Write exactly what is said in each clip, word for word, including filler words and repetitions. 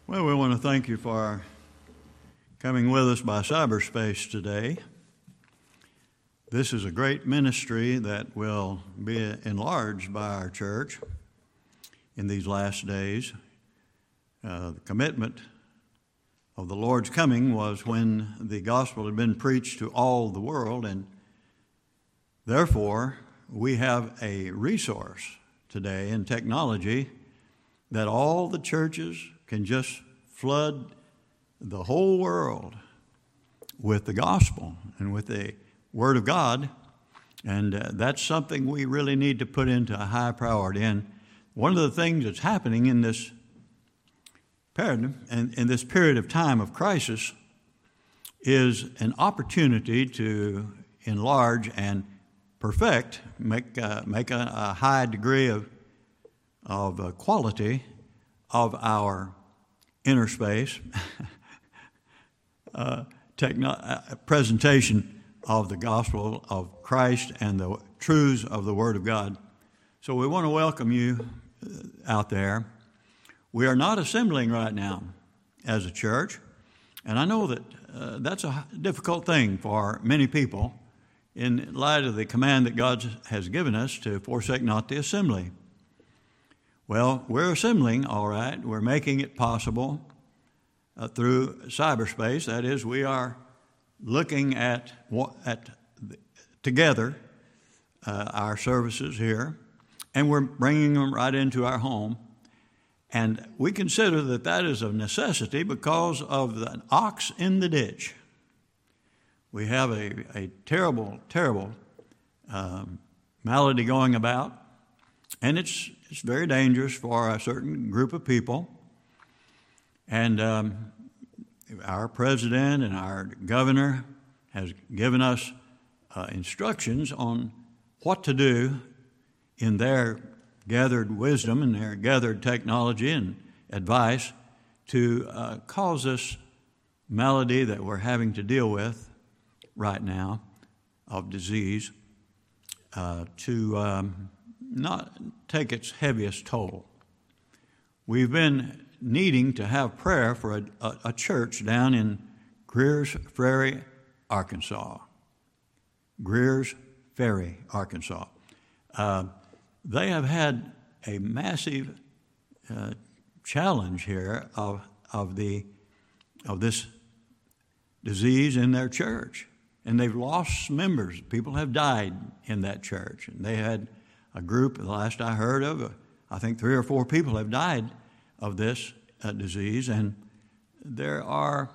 Well, we want to thank you for coming with us by cyberspace today. This is a great ministry that will be enlarged by our church in these last days. Uh, the commitment of the Lord's coming was when the gospel had been preached to all the world, and therefore we have a resource today in technology that all the churches can just flood the whole world with the gospel and with the Word of God. And uh, that's something we really need to put into a high priority. And one of the things that's happening in this paradigm and in this period of time of crisis is an opportunity to enlarge and perfect, make uh, make a, a high degree of of uh, quality of our inner space uh, techno- uh, presentation of the gospel of Christ and the truths of the Word of God. So we want to welcome you out there. We are not assembling right now as a church, and I know that uh, that's a difficult thing for many people in light of the command that God has given us to forsake not the assembly. Well, we're assembling, all right. We're making it possible uh, through cyberspace. That is, we are looking at, at the, together uh, our services here, and we're bringing them right into our home. And we consider that that is a necessity because of the ox in the ditch. We have a, a terrible, terrible um, malady going about, and it's it's very dangerous for a certain group of people. And um, our president and our governor has given us uh, instructions on what to do in their gathered wisdom and their gathered technology and advice to uh, cause this malady that we're having to deal with right now of disease uh, to um, not take its heaviest toll. We've been needing to have prayer for a, a, a church down in Greers Ferry, Arkansas. Greers Ferry, Arkansas. Uh, they have had a massive uh, challenge here of of the of this disease in their church. And they've lost members. People have died in that church. And they had a group, the last I heard of, uh, I think three or four people have died of this uh, disease. And there are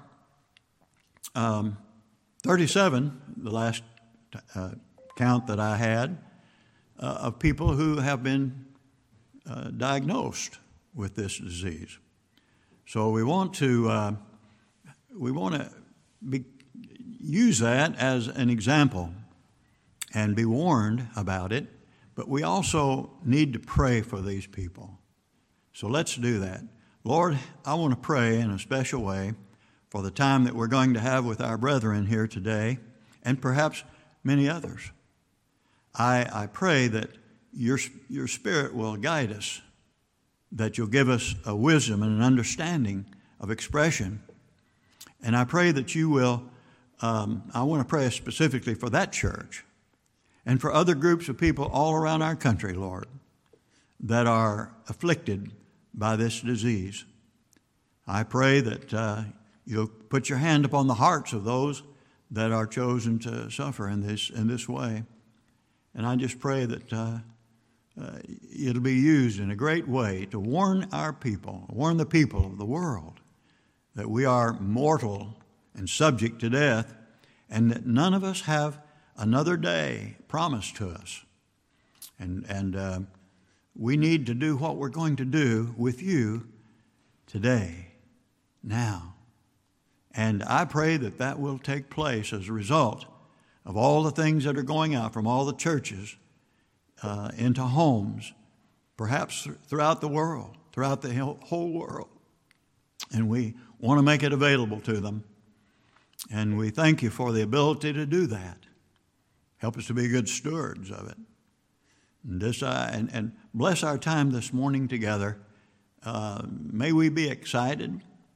um, thirty-seven, the last uh, count that I had, uh, of people who have been uh, diagnosed with this disease. So we want to uh, we want to be use that as an example and be warned about it, but we also need to pray for these people. So let's do that. Lord, I want to pray in a special way for the time that we're going to have with our brethren here today and perhaps many others. I, I pray that your, your Spirit will guide us, that you'll give us a wisdom and an understanding of expression. And I pray that you will Um, I want to pray specifically for that church and for other groups of people all around our country, Lord, that are afflicted by this disease. I pray that uh, you'll put your hand upon the hearts of those that are chosen to suffer in this in this way. And I just pray that uh, uh, it'll be used in a great way to warn our people, warn the people of the world that we are mortal and subject to death, and that none of us have another day promised to us. And and uh, we need to do what we're going to do with you today, now. And I pray that that will take place as a result of all the things that are going out from all the churches uh, into homes, perhaps throughout the world, throughout the whole world. And we want to make it available to them. And we thank you for the ability to do that. Help us to be good stewards of it. And, this, uh, and, and bless our time this morning together. Uh, may we be excited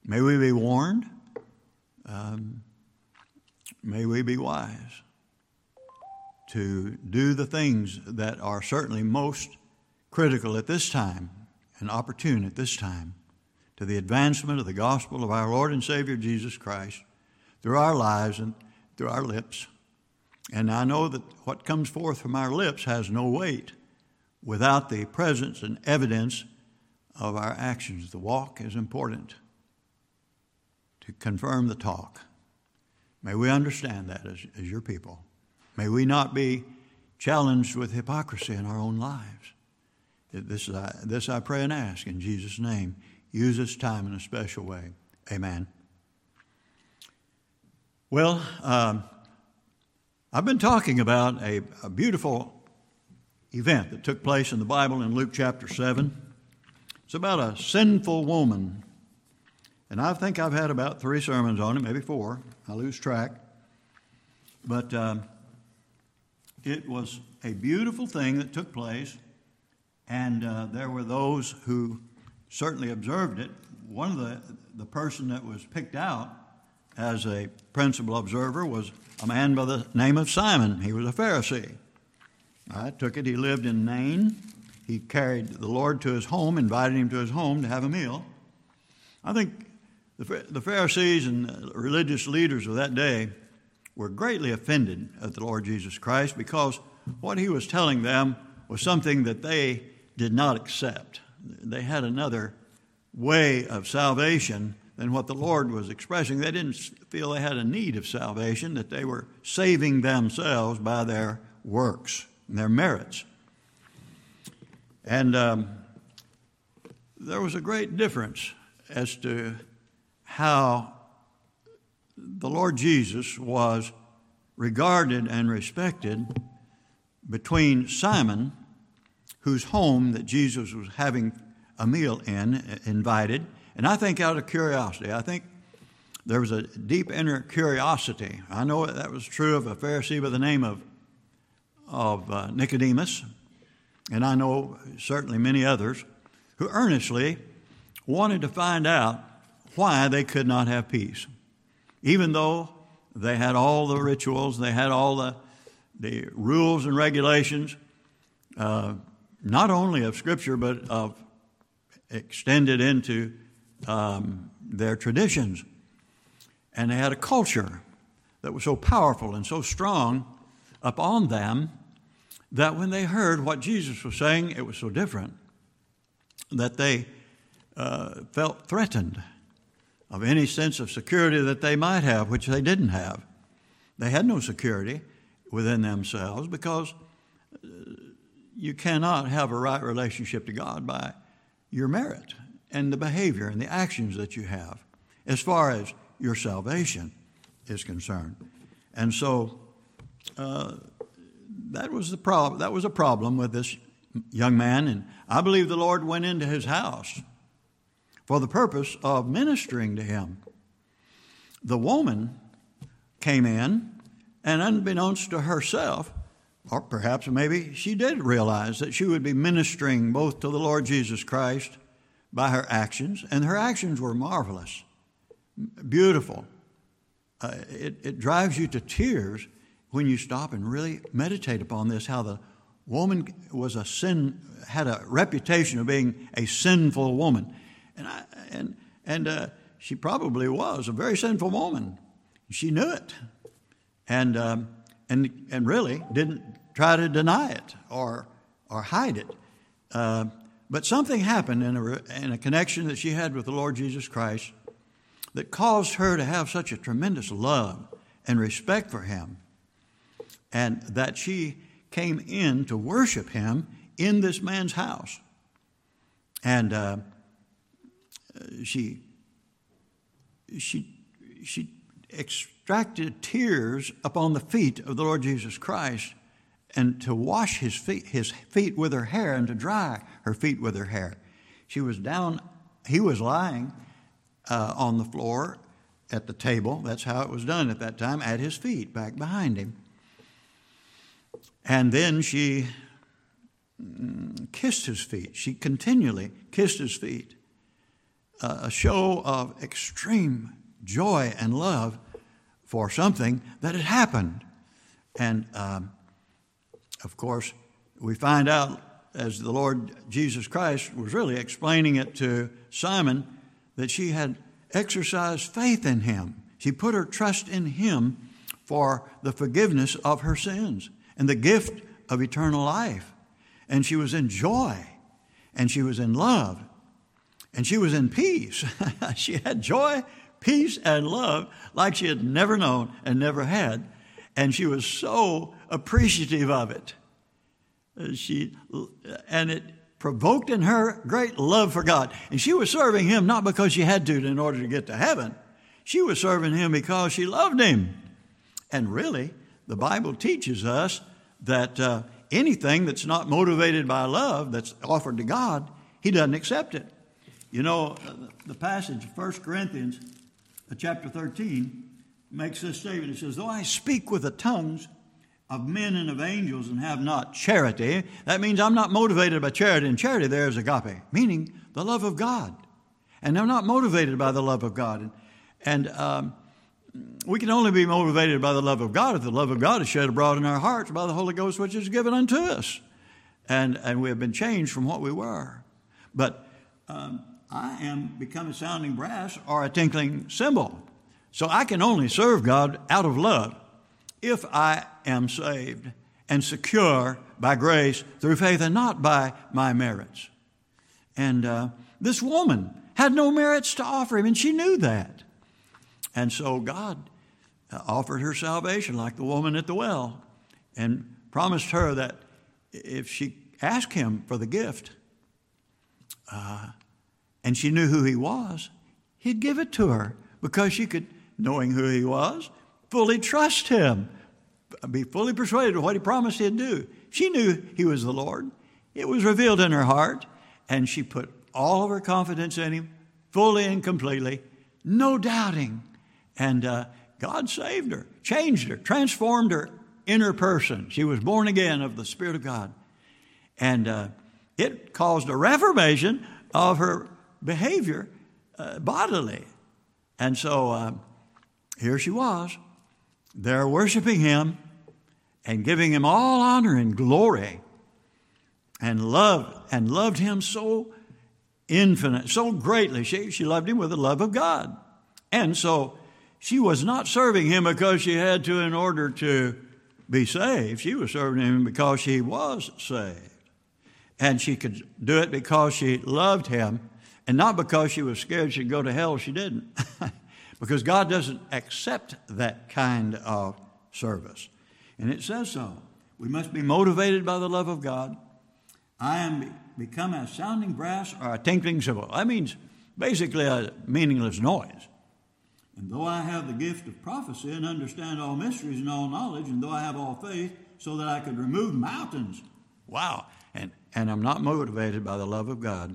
May we be warned. Um, may we be wise to do the things that are certainly most critical at this time and opportune at this time to the advancement of the gospel of our Lord and Savior Jesus Christ through our lives and through our lips. And I know that what comes forth from our lips has no weight without the presence and evidence of our actions. The walk is important to confirm the talk. May we understand that as, as your people. May we not be challenged with hypocrisy in our own lives. This, I, this I pray and ask in Jesus' name. Use this time in a special way. Amen. Well, um, I've been talking about a, a beautiful event that took place in the Bible in Luke chapter seven. It's about a sinful woman. And I think I've had about three sermons on it, maybe four. I lose track. But um, it was a beautiful thing that took place, and uh, there were those who certainly observed it. One of the, the person that was picked out as a principal observer was a man by the name of Simon. He was a Pharisee. I took it he lived in Nain. He carried the Lord to his home, invited him to his home to have a meal. I think the, the Pharisees and religious leaders of that day were greatly offended at the Lord Jesus Christ because what he was telling them was something that they did not accept. They had another way of salvation than what the Lord was expressing. They didn't feel they had a need of salvation, that they were saving themselves by their works and their merits. And um, there was a great difference as to how the Lord Jesus was regarded and respected between Simon, whose home that Jesus was having a meal in, invited. And I think out of curiosity, I think there was a deep inner curiosity. I know that was true of a Pharisee by the name of, of uh, Nicodemus, and I know certainly many others who earnestly wanted to find out why they could not have peace. Even though they had all the rituals, they had all the, the rules and regulations, uh, not only of Scripture, but of extended into um, their traditions. And they had a culture that was so powerful and so strong upon them that when they heard what Jesus was saying, it was so different that they uh, felt threatened of any sense of security that they might have, which they didn't have. They had no security within themselves because you cannot have a right relationship to God by your merit and the behavior and the actions that you have as far as your salvation is concerned. And so uh, that was the problem. That was a problem with this young man, and I believe the Lord went into his house for the purpose of ministering to him. The woman came in, and unbeknownst to herself, or perhaps maybe she did realize that she would be ministering both to the Lord Jesus Christ by her actions, and her actions were marvelous, beautiful. Uh, it, it drives you to tears when you stop and really meditate upon this, how the woman was a sin, had a reputation of being a sinful woman. And I, and and uh, she probably was a very sinful woman. She knew it, and um, and and really didn't try to deny it or or hide it. Uh, but something happened in a in a connection that she had with the Lord Jesus Christ that caused her to have such a tremendous love and respect for Him, and that she came in to worship Him in this man's house, and. Uh, She, she, she extracted tears upon the feet of the Lord Jesus Christ, and to wash his feet, his feet with her hair, and to dry her feet with her hair. She was down. He was lying uh, on the floor at the table. That's how it was done at that time, at his feet, back behind him. And then she mm, kissed his feet. She continually kissed his feet. a show of extreme joy and love for something that had happened. And, um, of course, we find out as the Lord Jesus Christ was really explaining it to Simon that she had exercised faith in him. She put her trust in him for the forgiveness of her sins and the gift of eternal life. And she was in joy, and she was in love, and she was in peace. She had joy, peace, and love like she had never known and never had. And she was so appreciative of it. She, and it provoked in her great love for God. And she was serving him not because she had to in order to get to heaven. She was serving him because she loved him. And really, the Bible teaches us that uh, anything that's not motivated by love that's offered to God, he doesn't accept it. You know, the passage of First Corinthians chapter thirteen makes this statement. It says, though I speak with the tongues of men and of angels and have not charity, that means I'm not motivated by charity. And charity there is agape, meaning the love of God. And I'm not motivated by the love of God. And, and um, we can only be motivated by the love of God if the love of God is shed abroad in our hearts by the Holy Ghost, which is given unto us. And, and we have been changed from what we were. But um, I am become a sounding brass or a tinkling cymbal. So I can only serve God out of love if I am saved and secure by grace through faith and not by my merits. And uh, this woman had no merits to offer him, and she knew that. And so God uh, offered her salvation like the woman at the well and promised her that if she asked him for the gift uh, and she knew who he was, he'd give it to her because she could, knowing who he was, fully trust him, be fully persuaded of what he promised he'd do. She knew he was the Lord. It was revealed in her heart, and she put all of her confidence in him, fully and completely, no doubting. And uh, God saved her, changed her, transformed her inner person. She was born again of the Spirit of God. And uh, it caused a reformation of her behavior uh, bodily. And so uh, here she was, there worshiping him and giving him all honor and glory, and loved and loved him so infinite, so greatly. She, she loved him with the love of God. And so she was not serving him because she had to in order to be saved. She was serving him because she was saved. And she could do it because she loved him and not because she was scared she'd go to hell if she didn't. Because God doesn't accept that kind of service. And it says so. We must be motivated by the love of God. I am become a sounding brass or a tinkling cymbal. That means basically a meaningless noise. And though I have the gift of prophecy and understand all mysteries and all knowledge, and though I have all faith so that I could remove mountains. Wow. And, and I'm not motivated by the love of God.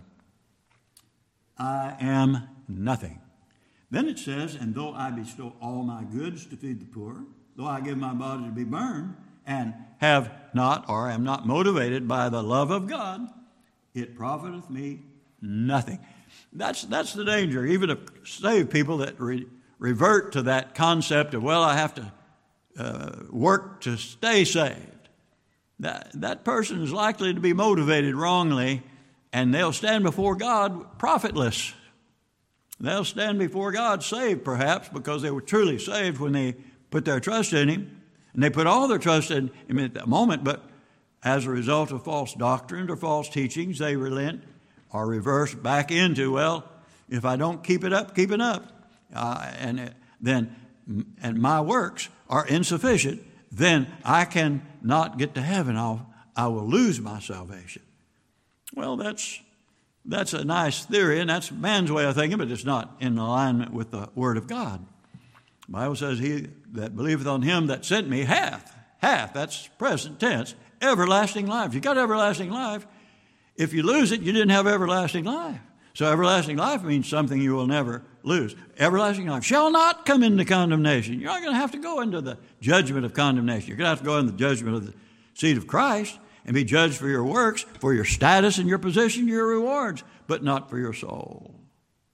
I am nothing. Then it says, and though I bestow all my goods to feed the poor, though I give my body to be burned, and have not or am not motivated by the love of God, it profiteth me nothing. That's that's the danger, even of saved people that re, revert to that concept of, well, I have to uh, work to stay saved. That, that person is likely to be motivated wrongly, and they'll stand before God profitless. They'll stand before God saved, perhaps, because they were truly saved when they put their trust in him. And they put all their trust in him at that moment, but as a result of false doctrines or false teachings, they relent or reverse back into, well, if I don't keep it up, keep it up, uh, and uh, then and my works are insufficient, then I can not get to heaven. I'll, I will lose my salvation. Well, that's that's a nice theory, and that's man's way of thinking, but it's not in alignment with the Word of God. The Bible says, he that believeth on him that sent me hath, hath, that's present tense, everlasting life. You got everlasting life. If you lose it, you didn't have everlasting life. So everlasting life means something you will never lose. Everlasting life shall not come into condemnation. You're not going to have to go into the judgment of condemnation. You're going to have to go in the judgment of the seat of Christ and be judged for your works, for your status and your position, your rewards, but not for your soul.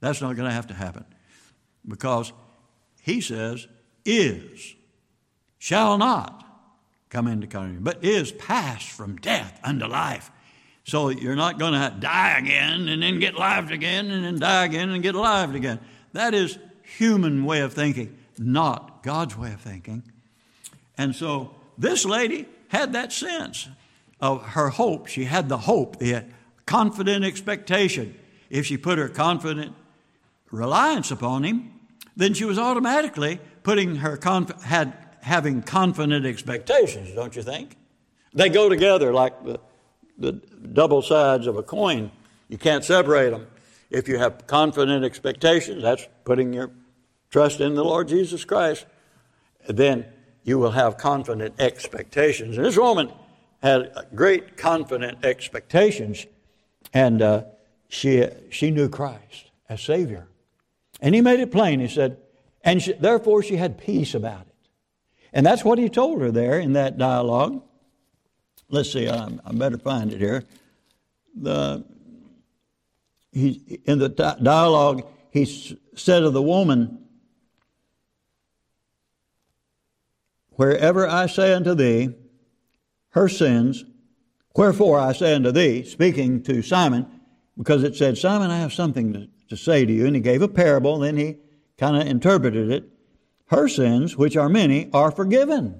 That's not going to have to happen, because he says, is, shall not come into condemnation, but is passed from death unto life. So you're not going to die again and then get alive again and then die again and get alive again. That is human way of thinking, not God's way of thinking. And so this lady had that sense of her hope. She had the hope, the confident expectation. If she put her confident reliance upon him, then she was automatically putting her conf- had having confident expectations, don't you think? They go together like the, the double sides of a coin. You can't separate them. If you have confident expectations, that's putting your trust in the Lord Jesus Christ, then you will have confident expectations. And this woman had great confident expectations, and uh, she she knew Christ as Savior. And he made it plain. He said, and she, therefore she had peace about it. And that's what he told her there in that dialogue. Let's see, I, I better find it here. The he in the di- dialogue he s- said of the woman, wherever I say unto thee, her sins, wherefore I say unto thee, speaking to Simon, because it said, Simon, I have something to, to say to you. And he gave a parable, then he kind of interpreted it. Her sins, which are many, are forgiven.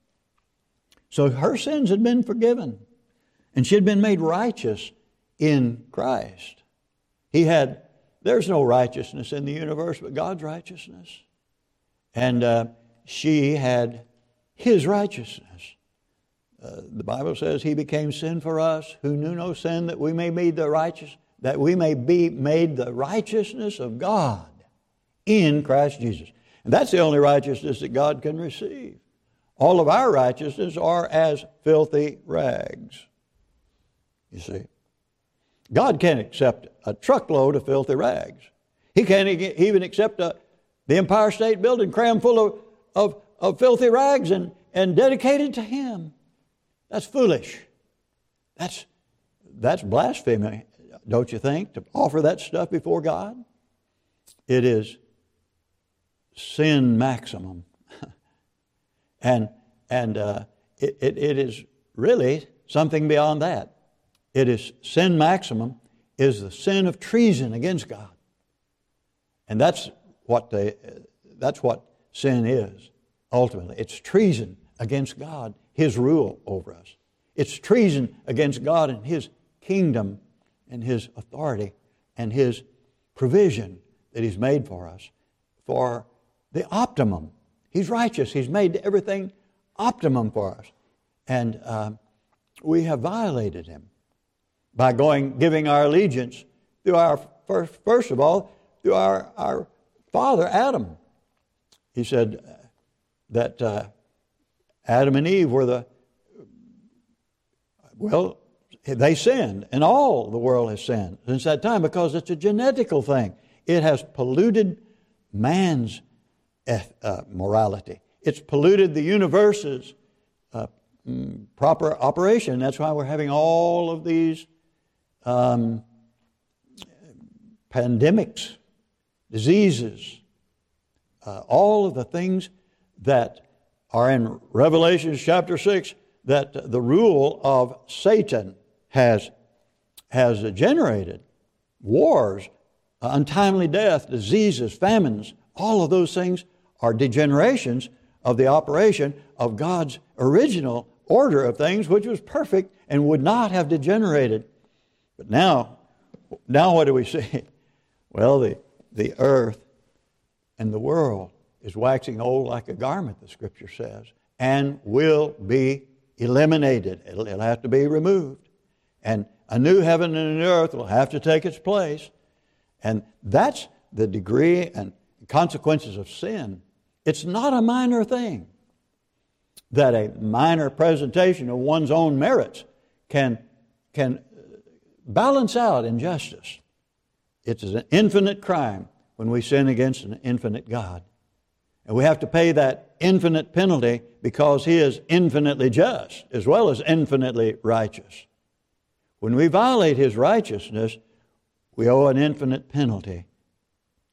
So her sins had been forgiven. And she had been made righteous in Christ. He had, there's no righteousness in the universe but God's righteousness. And uh, she had His righteousness. Uh, the Bible says He became sin for us who knew no sin, that we may be the righteous, that we may be made the righteousness of God in Christ Jesus. And that's the only righteousness that God can receive. All of our righteousness are as filthy rags. You see, God can't accept a truckload of filthy rags. He can't even accept a, the Empire State Building crammed full of, of, of filthy rags and, and dedicated to Him. That's foolish. That's, that's blasphemy, don't you think, to offer that stuff before God? It is sin maximum. and and uh, it, it, it is really something beyond that. It is sin maximum is the sin of treason against God. And that's what they, that's what sin is, ultimately. It's treason against God, His rule over us. It's treason against God and His kingdom and His authority and His provision that He's made for us for the optimum. He's righteous. He's made everything optimum for us. And uh, we have violated Him by going, giving our allegiance through our, first, first of all, through our, our father, Adam. He said that uh, Adam and Eve were the, well, they sinned, and all the world has sinned since that time because it's a genetical thing. It has polluted man's uh, morality. It's polluted the universe's uh, proper operation. That's why we're having all of these um, pandemics, diseases, uh, all of the things that are in Revelation chapter six that the rule of Satan has, has generated. Wars, untimely death, diseases, famines, all of those things are degenerations of the operation of God's original order of things, which was perfect and would not have degenerated. But now, now what do we see? Well, the, the earth and the world is waxing old like a garment, the Scripture says, and will be eliminated. It'll, it'll have to be removed. And a new heaven and a new earth will have to take its place. And that's the degree and consequences of sin. It's not a minor thing that a minor presentation of one's own merits can, can balance out injustice. It's an infinite crime when we sin against an infinite God. And we have to pay that infinite penalty because He is infinitely just as well as infinitely righteous. When we violate His righteousness, we owe an infinite penalty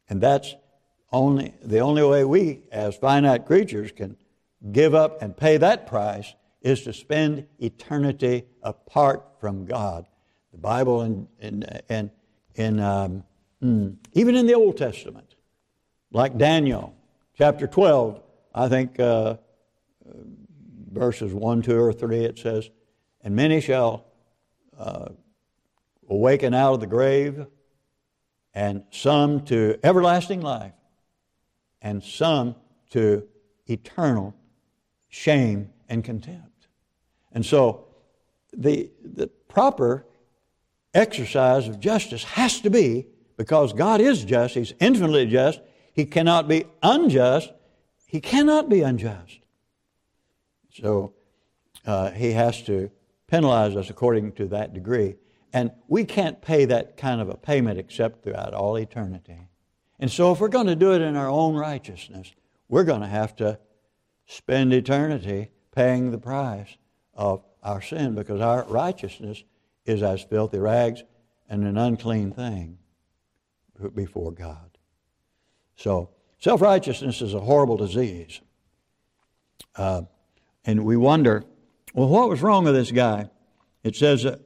And that's only the only way we, as finite creatures, can give up and pay that price is to spend eternity apart from God. The Bible and in, in, in, um, even in the Old Testament, like Daniel, chapter twelve, I think uh, verses one, two, or three, it says, and many shall uh, awaken out of the grave, and some to everlasting life, and some to eternal shame and contempt. And so the, the proper exercise of justice has to be, because God is just, He's infinitely just, He cannot be unjust, He cannot be unjust. So uh, He has to penalize us according to that degree. And we can't pay that kind of a payment except throughout all eternity. And so if we're going to do it in our own righteousness, we're going to have to spend eternity paying the price of our sin, because our righteousness is as filthy rags and an unclean thing before God. So self-righteousness is a horrible disease. Uh, and we wonder, well, what was wrong with this guy? It says that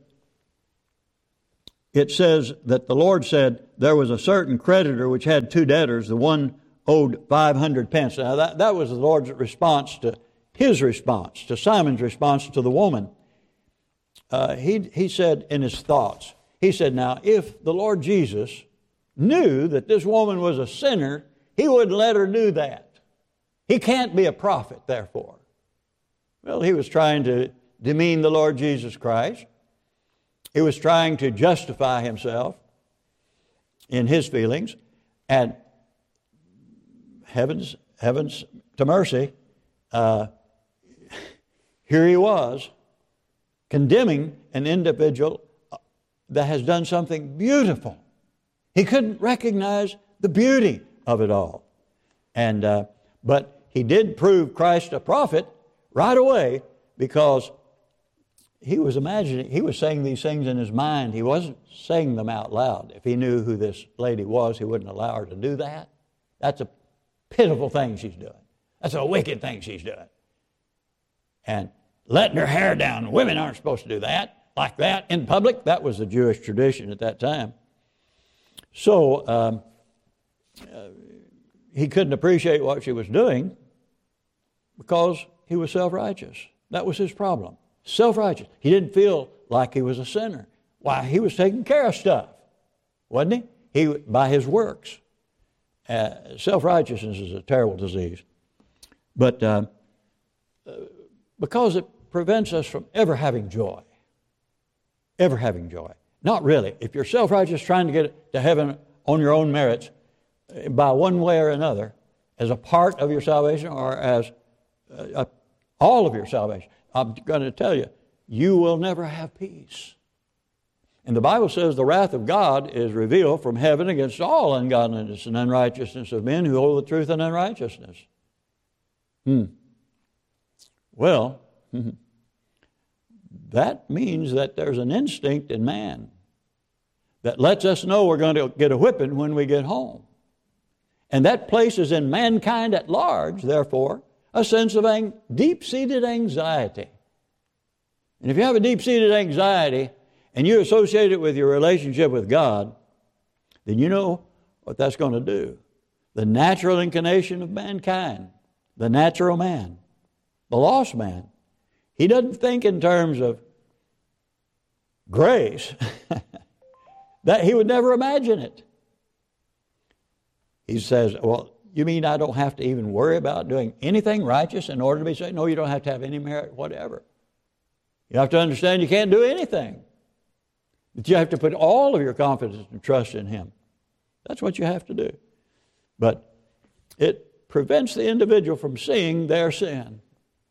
It says that the Lord said there was a certain creditor which had two debtors. The one owed five hundred pence. Now that, that was the Lord's response to his response, to Simon's response to the woman. Uh, he, he said in his thoughts, he said, now if the Lord Jesus knew that this woman was a sinner, He wouldn't let her do that. He can't be a prophet, therefore. Well, he was trying to demean the Lord Jesus Christ. He was trying to justify himself in his feelings. And heavens, heavens to mercy, uh, here he was condemning an individual that has done something beautiful. He couldn't recognize the beauty of it all. And uh, but he did prove Christ a prophet right away, because he was imagining, he was saying these things in his mind. He wasn't saying them out loud. If he knew who this lady was, he wouldn't allow her to do that. That's a pitiful thing she's doing. That's a wicked thing she's doing. And letting her hair down. Women aren't supposed to do that, like that, in public. That was the Jewish tradition at that time. So um, uh, he couldn't appreciate what she was doing because he was self-righteous. That was his problem. Self-righteous. He didn't feel like he was a sinner. Why? He was taking care of stuff, wasn't he? He by his works. Uh, self-righteousness is a terrible disease. But uh, because it prevents us from ever having joy. Ever having joy. Not really. If you're self-righteous trying to get to heaven on your own merits, by one way or another, as a part of your salvation or as uh, all of your salvation, I'm going to tell you, you will never have peace. And the Bible says the wrath of God is revealed from heaven against all ungodliness and unrighteousness of men who hold the truth in unrighteousness. Hmm. Well, that means that there's an instinct in man that lets us know we're going to get a whipping when we get home. And that places in mankind at large, therefore, a sense of ang- deep-seated anxiety. And if you have a deep-seated anxiety and you associate it with your relationship with God, then you know what that's going to do. The natural inclination of mankind, the natural man, the lost man, he doesn't think in terms of grace. That he would never imagine it. He says, well, you mean I don't have to even worry about doing anything righteous in order to be saved? No, you don't have to have any merit whatever. You have to understand you can't do anything. But you have to put all of your confidence and trust in Him. That's what you have to do. But it prevents the individual from seeing their sin.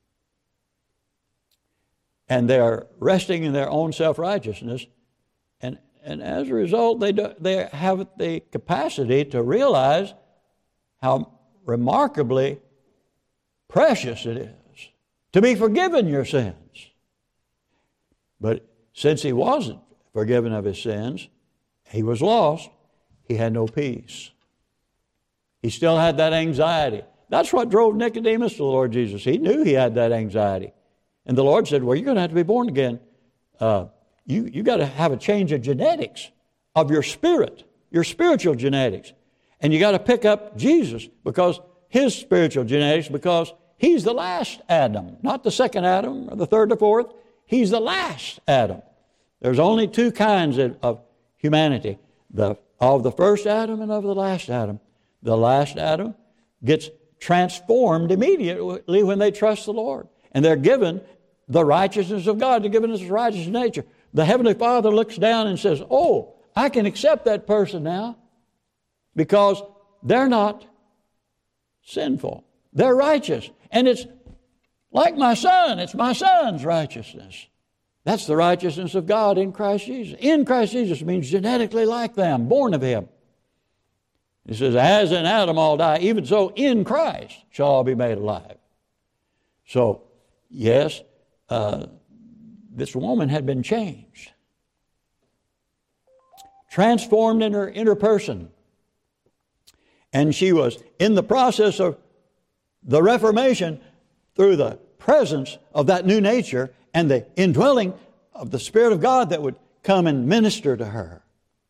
And they're resting in their own self-righteousness. And, and as a result, they, do, they have the capacity to realize how remarkably precious it is to be forgiven your sins. But since he wasn't forgiven of his sins, he was lost, he had no peace. He still had that anxiety. That's what drove Nicodemus to the Lord Jesus. He knew he had that anxiety. And the Lord said, well, you're going to have to be born again. Uh, you you got to have a change of genetics of your spirit, your spiritual genetics. And you got to pick up Jesus because his spiritual genetics, because he's the last Adam, not the second Adam or the third or fourth. He's the last Adam. There's only two kinds of, of humanity, the of the first Adam and of the last Adam. The last Adam gets transformed immediately when they trust the Lord. And they're given the righteousness of God. They're given His righteous nature. The Heavenly Father looks down and says, oh, I can accept that person now because they're not sinful. They're righteous. And it's like my son. It's my son's righteousness. That's the righteousness of God in Christ Jesus. In Christ Jesus means genetically like them, born of Him. He says, as in Adam all die, even so in Christ shall all be made alive. So, yes, uh, this woman had been changed. Transformed in her inner person. And she was in the process of the Reformation through the presence of that new nature and the indwelling of the Spirit of God that would come and minister to her.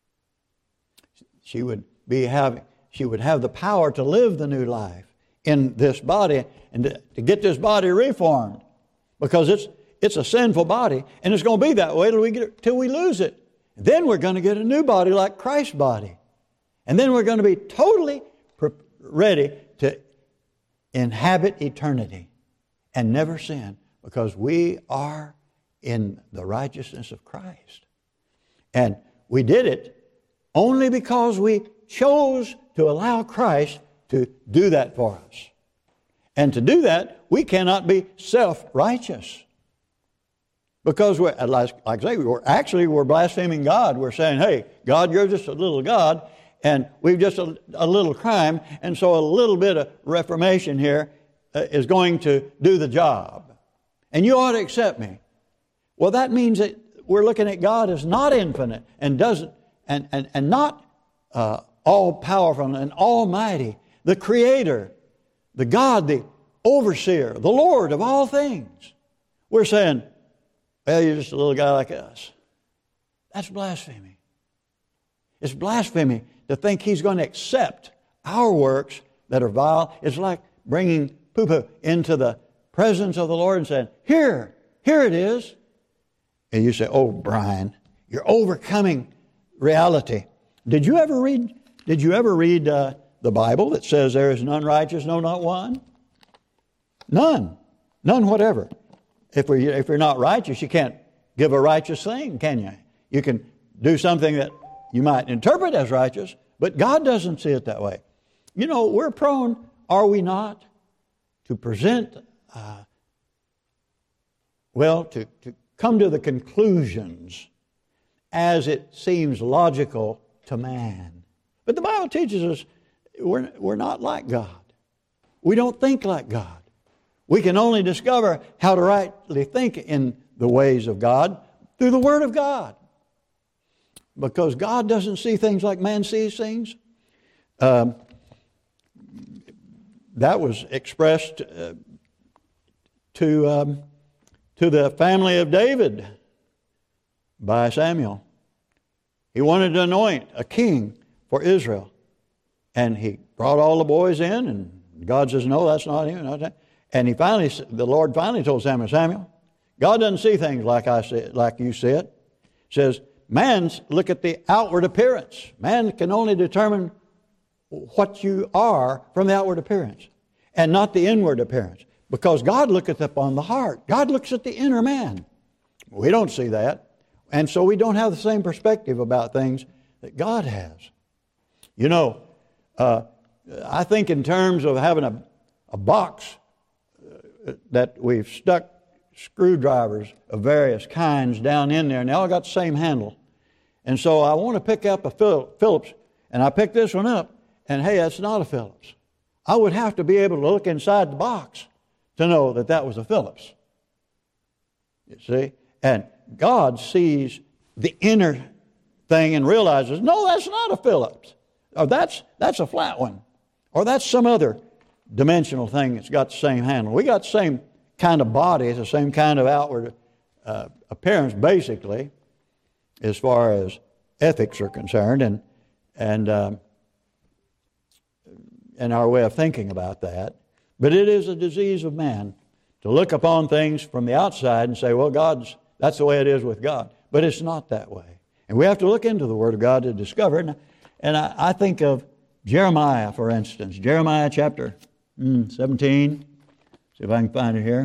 She would be having, she would have the power to live the new life in this body and to, to get this body reformed, because it's it's a sinful body and it's going to be that way till we get till we lose it. Then we're going to get a new body like Christ's body, and then we're going to be totally pre- ready to inhabit eternity and never sin, because we are in the righteousness of Christ. And we did it only because we chose to allow Christ to do that for us. And to do that, we cannot be self-righteous. Because we're, like I say, we're actually we're blaspheming God. We're saying, hey, God, you're just a little God, and we've just a, a little crime, and so a little bit of reformation here uh, is going to do the job. And you ought to accept me. Well, that means that we're looking at God as not infinite and doesn't and and, and not uh, all powerful and almighty, the Creator, the God, the overseer, the Lord of all things. We're saying, well, you're just a little guy like us. That's blasphemy. It's blasphemy to think He's going to accept our works that are vile. It's like bringing poo-poo into the presence of the Lord and saying, here, here it is. And you say, oh, Brian, you're overcoming reality. Did you ever read, did you ever read uh, the Bible that says there is none righteous, no, not one? None. None whatever. If, we, if you're not righteous, you can't give a righteous thing, can you? You can do something that you might interpret as righteous, but God doesn't see it that way. You know, we're prone, are we not, to present, uh, well, to, to come to the conclusions as it seems logical to man. But the Bible teaches us we're, we're not like God. We don't think like God. We can only discover how to rightly think in the ways of God through the Word of God. Because God doesn't see things like man sees things. Um, that was expressed uh, to, um, to the family of David by Samuel. He wanted to anoint a king for Israel. And he brought all the boys in, and God says, no, that's not him. Not that. And he finally, the Lord finally told Samuel, Samuel, God doesn't see things like I see, like you see it. He says, man look at the outward appearance. Man can only determine what you are from the outward appearance and not the inward appearance. Because God looketh upon the heart. God looks at the inner man. We don't see that. And so we don't have the same perspective about things that God has. You know, uh, I think in terms of having a, a box that we've stuck screwdrivers of various kinds down in there, and they all got the same handle. And so I want to pick up a Phillips, and I pick this one up, and hey, that's not a Phillips. I would have to be able to look inside the box to know that that was a Phillips. You see? And God sees the inner thing and realizes, no, that's not a Phillips. Or that's, that's a flat one. Or that's some other dimensional thing that's got the same handle. We got the same kind of body, the same kind of outward uh, appearance, basically, as far as ethics are concerned, and and um, and our way of thinking about that. But it is a disease of man to look upon things from the outside and say, well, God's that's the way it is with God. But it's not that way. And we have to look into the Word of God to discover it. And, and I, I think of Jeremiah, for instance. Jeremiah chapter mm, seventeen. See if I can find it here.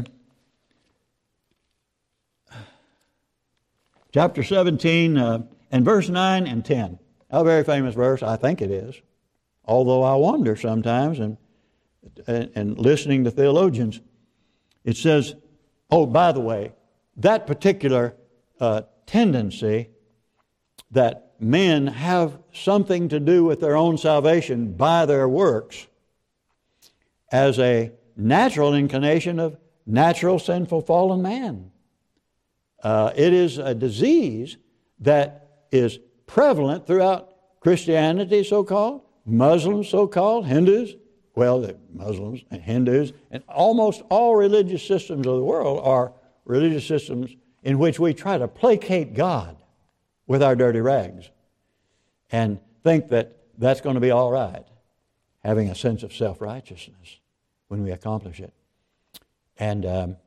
Chapter seventeen uh, and verse nine and ten. A very famous verse, I think it is. Although I wonder sometimes, and, and, and listening to theologians, it says, oh, by the way, that particular uh, tendency that men have something to do with their own salvation by their works as a natural inclination of natural, sinful, fallen man. Uh, it is a disease that is prevalent throughout Christianity, so-called, Muslims, so-called, Hindus, well, the Muslims and Hindus, and almost all religious systems of the world are religious systems in which we try to placate God with our dirty rags and think that that's going to be all right, having a sense of self-righteousness when we accomplish it. And um,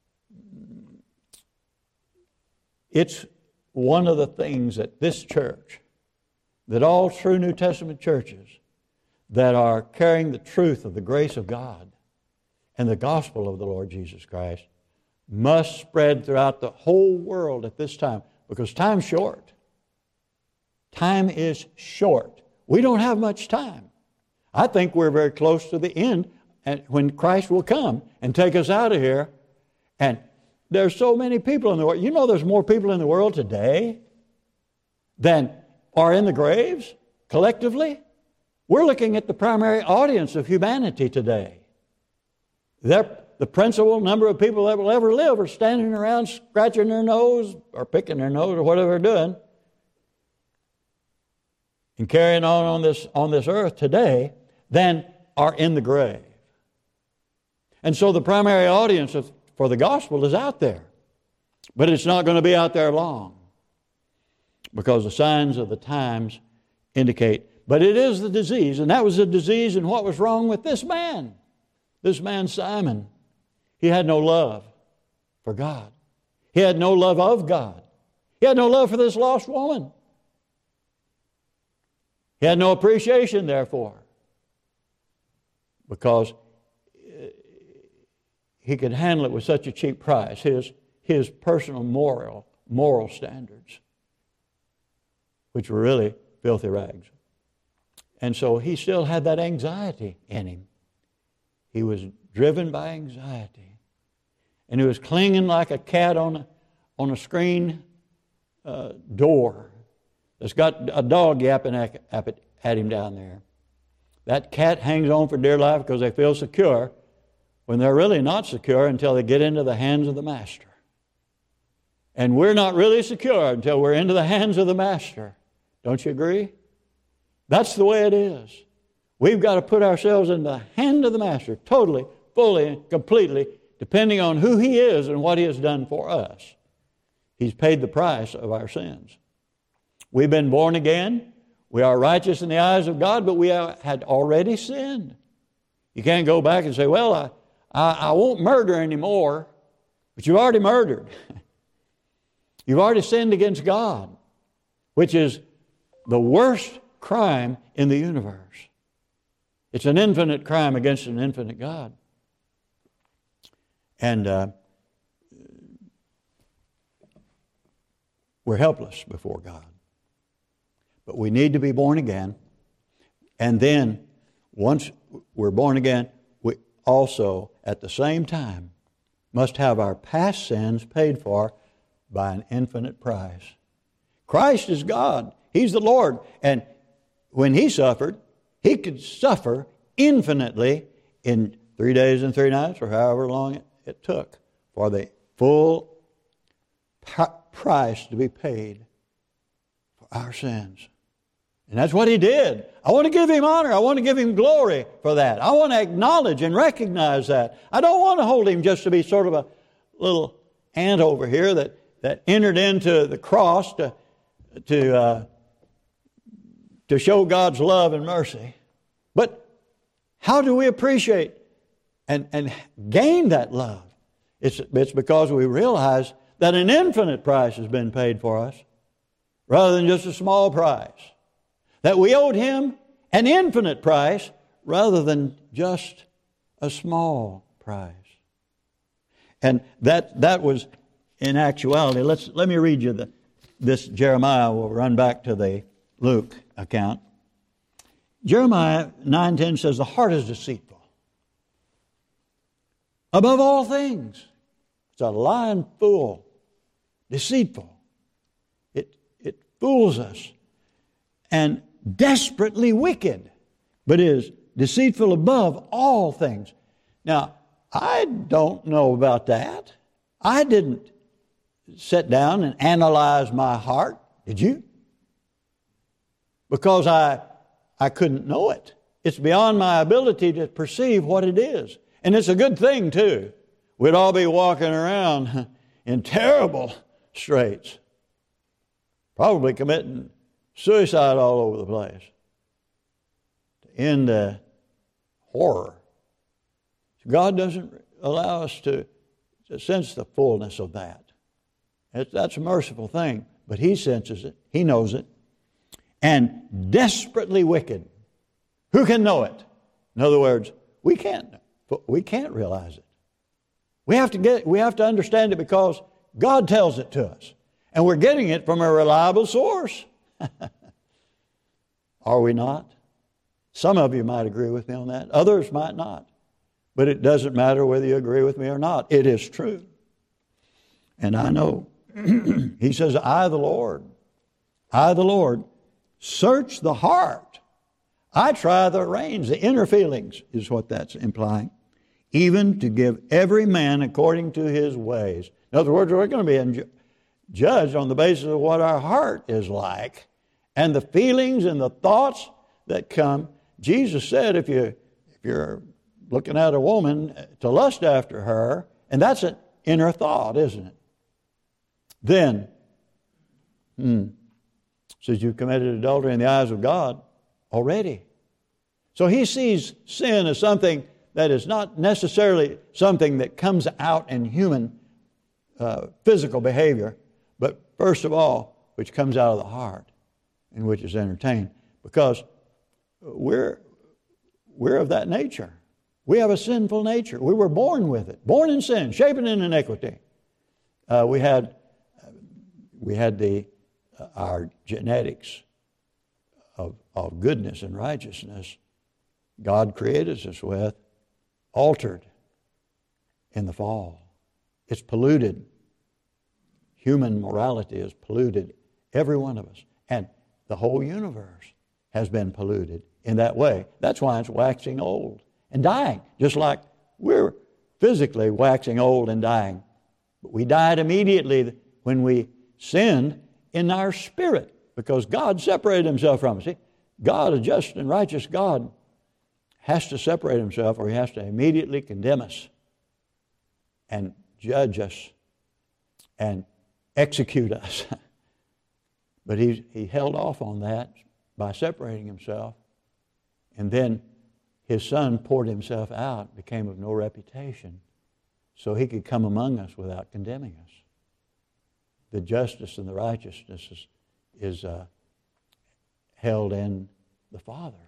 it's one of the things that this church, that all true New Testament churches that are carrying the truth of the grace of God and the gospel of the Lord Jesus Christ must spread throughout the whole world at this time, because time's short. Time is short. We don't have much time. I think we're very close to the end and when Christ will come and take us out of here. And there's so many people in the world. You know there's more people in the world today than are in the graves collectively. We're looking at the primary audience of humanity today. They're, the principal number of people that will ever live are standing around scratching their nose or picking their nose or whatever they're doing and carrying on on this, on this earth today than are in the grave. And so the primary audience of, for the gospel is out there. But it's not going to be out there long, because the signs of the times indicate. But it is the disease, and that was the disease and what was wrong with this man. This man, Simon, he had no love for God. He had no love of God. He had no love for this lost woman. He had no appreciation, therefore, because he could handle it with such a cheap price, his, his personal moral, moral standards, which were really filthy rags. And so he still had that anxiety in him. He was driven by anxiety. And he was clinging like a cat on a, on a screen uh, door that's got a dog yapping at, at, at him down there. That cat hangs on for dear life because they feel secure when they're really not secure until they get into the hands of the master. And we're not really secure until we're into the hands of the master. Don't you agree? That's the way it is. We've got to put ourselves in the hand of the master, totally, fully, and completely, depending on who he is and what he has done for us. He's paid the price of our sins. We've been born again. We are righteous in the eyes of God, but we had already sinned. You can't go back and say, well, I, I, I won't murder anymore. But you've already murdered. You've already sinned against God, which is the worst crime in the universe. It's an infinite crime against an infinite God. And uh, we're helpless before God. But we need to be born again. And then, once we're born again, we also, at the same time, must have our past sins paid for by an infinite price. Christ is God. He's the Lord. And when He suffered, He could suffer infinitely in three days and three nights, or however long it, it took, for the full p- price to be paid for our sins. And that's what he did. I want to give him honor. I want to give him glory for that. I want to acknowledge and recognize that. I don't want to hold him just to be sort of a little ant over here that, that entered into the cross to, to, uh, to show God's love and mercy. But how do we appreciate and, and gain that love? It's, it's because we realize that an infinite price has been paid for us rather than just a small price. That we owed him an infinite price rather than just a small price. And that that was in actuality. Let's let me read you the, this Jeremiah. We'll run back to the Luke account. Jeremiah nine ten says, the heart is deceitful above all things. It's a lying fool, deceitful. It it fools us. And desperately wicked, but is deceitful above all things. Now, I don't know about that. I didn't sit down and analyze my heart. Did you? Because I I couldn't know it. It's beyond my ability to perceive what it is. And it's a good thing, too. We'd all be walking around in terrible straits, probably committing suicide all over the place to end the horror. God doesn't allow us to, to sense the fullness of that. It's, that's a merciful thing, but he senses it. He knows it. And desperately wicked. Who can know it? In other words, we can't. We can't realize it. We have to get. We have to understand it because God tells it to us, and we're getting it from a reliable source. Are we not? Some of you might agree with me on that. Others might not. But it doesn't matter whether you agree with me or not. It is true. And I know. He says, I, the Lord, I, the Lord, search the heart. I try the reins, the inner feelings is what that's implying. Even to give every man according to his ways. In other words, we're going to be judged on the basis of what our heart is like and the feelings and the thoughts that come. Jesus said if, you, if you're looking at a woman to lust after her, and that's an inner thought, isn't it? Then, hmm, says you've committed adultery in the eyes of God already. So he sees sin as something that is not necessarily something that comes out in human uh, physical behavior, but first of all, which comes out of the heart and which is entertained. Because we're, we're of that nature. We have a sinful nature. We were born with it. Born in sin, shapen in iniquity. Uh, we had we had the uh, our genetics of, of goodness and righteousness God created us with altered in the fall. It's polluted. Human morality is polluted, every one of us. And the whole universe has been polluted in that way. That's why it's waxing old and dying, just like we're physically waxing old and dying. But we died immediately when we sinned in our spirit because God separated himself from us. See, God, a just and righteous God, has to separate himself or he has to immediately condemn us and judge us and execute us. But he, he held off on that by separating himself. And then his Son poured himself out, became of no reputation, so he could come among us without condemning us. The justice and the righteousness is, is uh, held in the Father.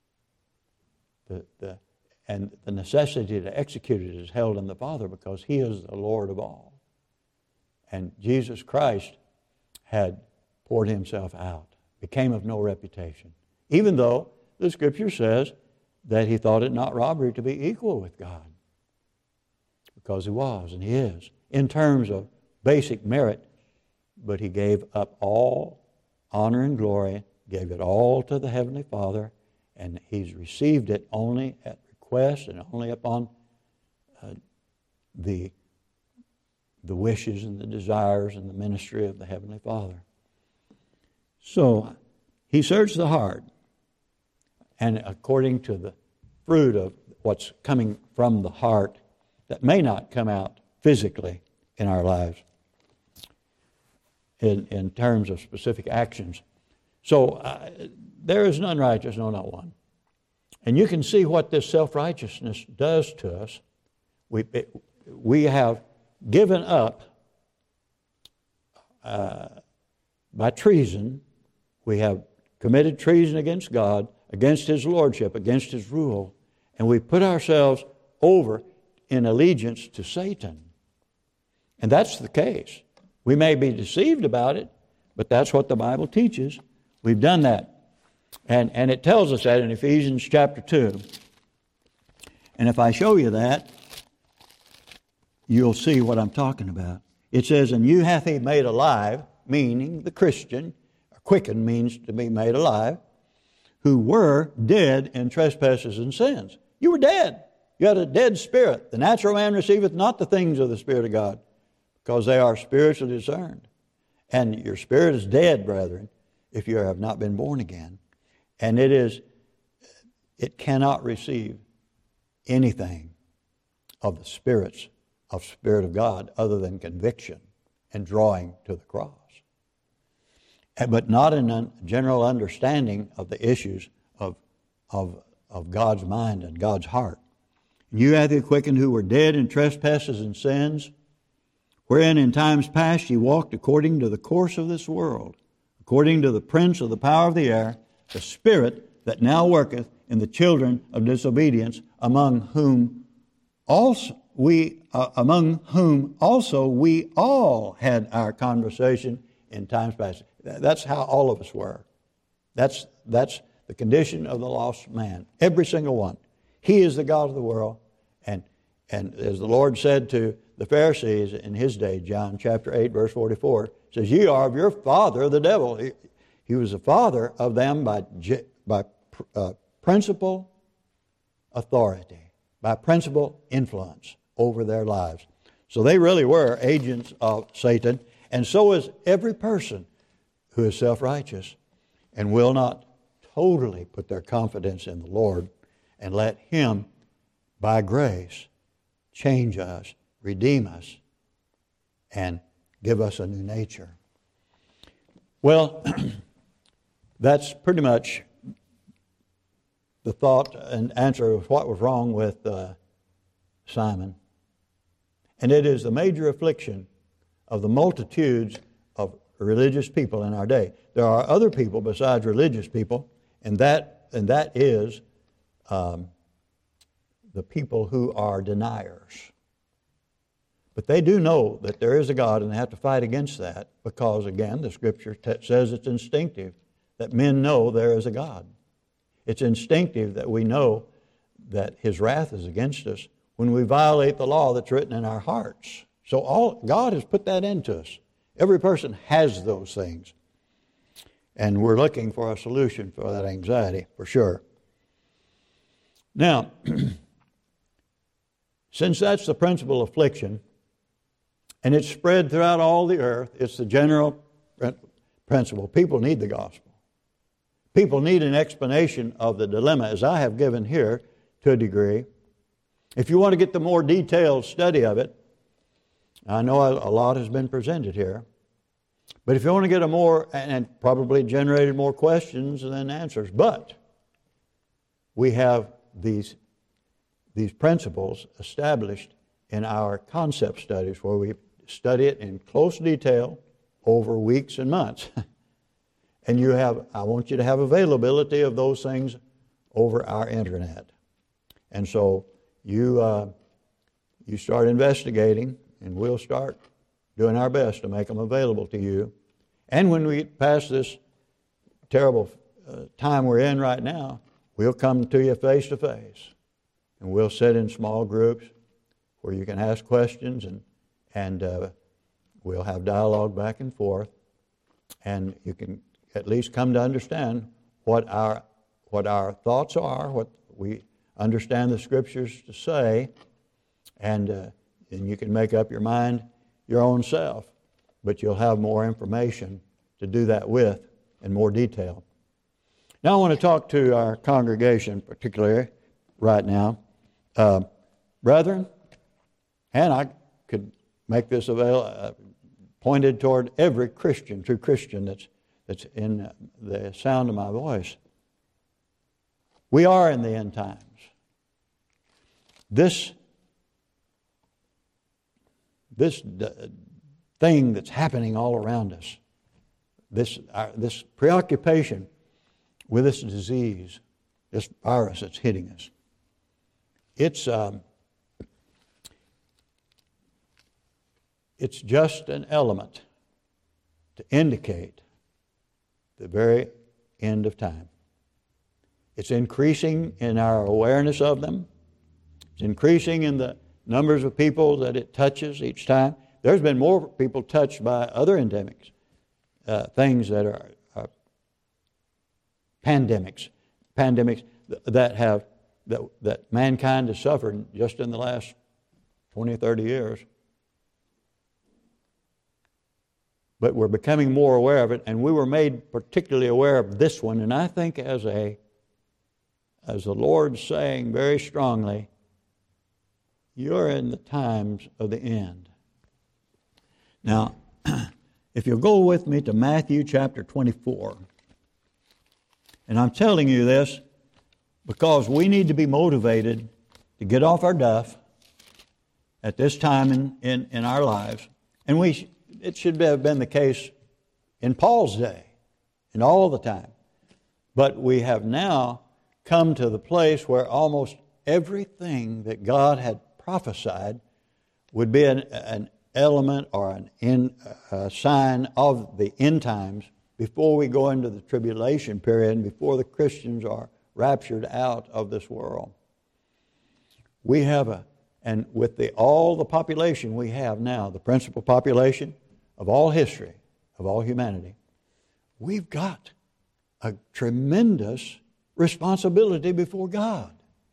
The, the, and the necessity to execute it is held in the Father because he is the Lord of all. And Jesus Christ had poured himself out, became of no reputation, even though the Scripture says that he thought it not robbery to be equal with God, because he was and he is in terms of basic merit, but he gave up all honor and glory, gave it all to the Heavenly Father, and he's received it only at request and only upon uh, the, the wishes and the desires and the ministry of the Heavenly Father. So He searched the heart, and according to the fruit of what's coming from the heart that may not come out physically in our lives in, in terms of specific actions. So uh, there is none righteous, no, not one. And you can see what this self-righteousness does to us. We, it, we have given up uh, by treason. We have committed treason against God, against His lordship, against His rule, and we put ourselves over in allegiance to Satan. And that's the case. We may be deceived about it, but that's what the Bible teaches. We've done that. And, and it tells us that in Ephesians chapter two. And if I show you that, you'll see what I'm talking about. It says, "And you hath He made alive," meaning the Christian. Quickened means to be made alive, "who were dead in trespasses and sins." You were dead. You had a dead spirit. The natural man receiveth not the things of the Spirit of God, because they are spiritually discerned. And your spirit is dead, brethren, if you have not been born again. And it is, it cannot receive anything of the spirits of Spirit of God other than conviction and drawing to the cross. But not in a general understanding of the issues of, of, of God's mind and God's heart. "You hath He quickened who were dead in trespasses and sins, wherein in times past ye walked according to the course of this world, according to the prince of the power of the air, the spirit that now worketh in the children of disobedience, among whom also we, uh, among whom also we all had our conversation in times past." That's how all of us were. That's, that's the condition of the lost man. Every single one. He is the God of the world. And, and as the Lord said to the Pharisees in His day, John chapter eight, verse forty-four, says, "Ye are of your father, the devil." He, he was the father of them by, by uh, principal authority, by principal influence over their lives. So they really were agents of Satan. And so is every person who is self-righteous and will not totally put their confidence in the Lord and let Him, by grace, change us, redeem us, and give us a new nature. Well, that's pretty much the thought and answer of what was wrong with uh, Simon. And it is the major affliction of the multitudes of religious people in our day. There are other people besides religious people, and that and that is um, the people who are deniers. But they do know that there is a God, and they have to fight against that because, again, the Scripture t- says it's instinctive that men know there is a God. It's instinctive that we know that His wrath is against us when we violate the law that's written in our hearts. So all God has put that into us. Every person has those things. And we're looking for a solution for that anxiety, for sure. Now, since that's the principal affliction, and it's spread throughout all the earth, it's the general principle. People need the gospel. People need an explanation of the dilemma, as I have given here to a degree. If you want to get the more detailed study of it, I know a lot has been presented here. But if you want to get a more, and probably generated more questions than answers, but we have these, these principles established in our concept studies where we study it in close detail over weeks and months. And you have, I want you to have availability of those things over our internet. And so you, uh, you start investigating, and we'll start doing our best to make them available to you. And when we pass this terrible uh, time we're in right now, we'll come to you face to face. And we'll sit in small groups where you can ask questions, and, and uh, we'll have dialogue back and forth. And you can at least come to understand what our, what our thoughts are, what we understand the Scriptures to say, and, uh, and you can make up your mind your own self, but you'll have more information to do that with in more detail. Now I want to talk to our congregation, particularly right now. Uh, brethren, and I could make this avail, uh, pointed toward every Christian, true Christian that's, that's in the sound of my voice. We are in the end times. This, this d- thing that's happening all around us, this, uh, this preoccupation with this disease, this virus that's hitting us, it's um, it's just an element to indicate the very end of time. It's increasing in our awareness of them. It's increasing in the numbers of people that it touches each time. There's been more people touched by other endemics, uh, things that are uh, pandemics, pandemics that have that, that mankind has suffered just in the last twenty, thirty years. But we're becoming more aware of it, and we were made particularly aware of this one, and I think as a as the Lord's saying very strongly, you're in the times of the end. Now, if you'll go with me to Matthew chapter twenty-four, and I'm telling you this because we need to be motivated to get off our duff at this time in, in, in our lives. And we it should have been the case in Paul's day and all the time. But we have now come to the place where almost everything that God had prophesied would be an, an element or an in, a sign of the end times before we go into the tribulation period and before the Christians are raptured out of this world. We have a, and with the all the population we have now, the principal population of all history, of all humanity, we've got a tremendous responsibility before God.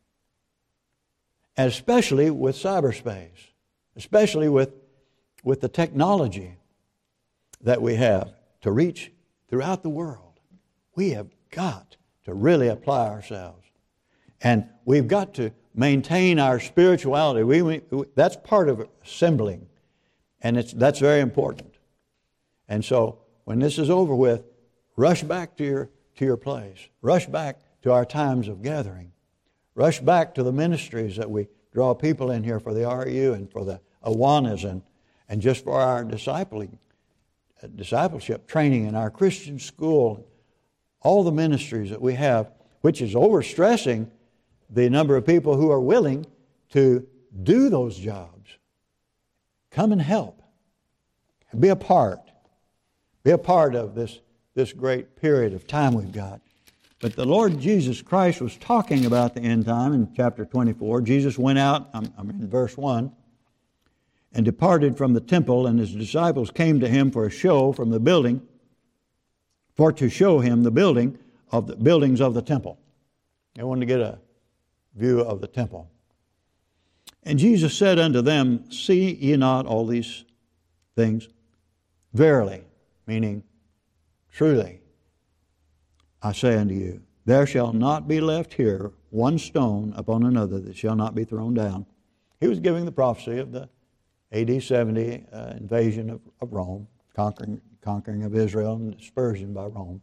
And especially with cyberspace, especially with, with the technology that we have to reach throughout the world. We have got to really apply ourselves. And we've got to maintain our spirituality. We, we, that's part of assembling, and it's, that's very important. And so when this is over with, rush back to your, to your place. Rush back to our times of gathering. Rush back to the ministries that we draw people in here for the R U and for the Awanas and, and just for our discipling, uh, discipleship training in our Christian school. All the ministries that we have, which is overstressing the number of people who are willing to do those jobs. Come and help. Be a part. Be a part of this, this great period of time we've got. But the Lord Jesus Christ was talking about the end time in chapter twenty-four. Jesus went out, I'm, I'm in verse one, and departed from the temple, and his disciples came to him for a show from the building, for to show him the building of the buildings of the temple. They wanted to get a view of the temple. And Jesus said unto them, see ye not all these things? Verily, meaning truly, I say unto you, there shall not be left here one stone upon another that shall not be thrown down. He was giving the prophecy of the A D seventy uh, invasion of, of Rome, conquering, conquering of Israel and dispersion by Rome.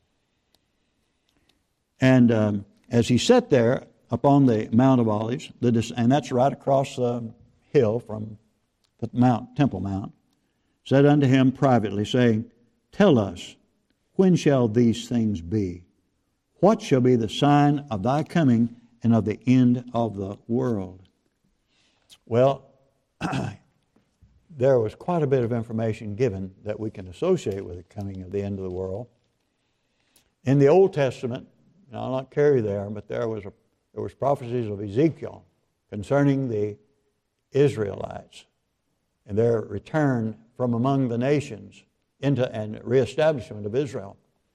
And um, as he sat there upon the Mount of Olives, the, and that's right across the hill from the Mount, Temple Mount, said unto him privately, saying, tell us, when shall these things be? What shall be the sign of thy coming and of the end of the world? Well, there was quite a bit of information given that we can associate with the coming of the end of the world. In the Old Testament, and I'll not carry there, but there was a, there was prophecies of Ezekiel concerning the Israelites and their return from among the nations into and reestablishment of Israel.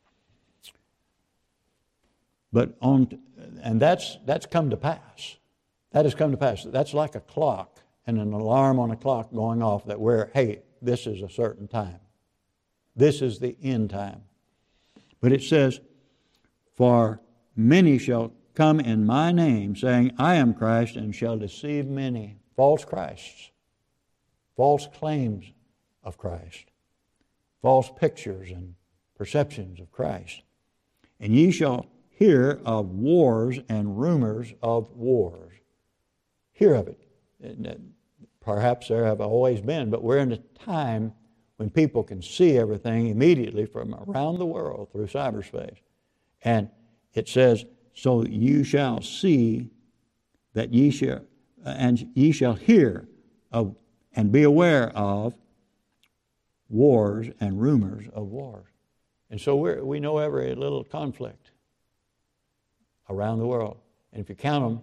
But on and that's that's come to pass. That has come to pass. That's like a clock and an alarm on a clock going off that we're, hey, this is a certain time. This is the end time. But it says, For many shall come in my name, saying, I am Christ, and shall deceive many. False Christs, false claims of Christ, false pictures and perceptions of Christ. And ye shall hear of wars and rumors of wars. Hear of it. Perhaps there have always been, but we're in a time when people can see everything immediately from around the world through cyberspace. And it says, so you shall see that ye shall, and ye shall hear of, and be aware of wars and rumors of wars. And so we we know every little conflict around the world. And if you count them,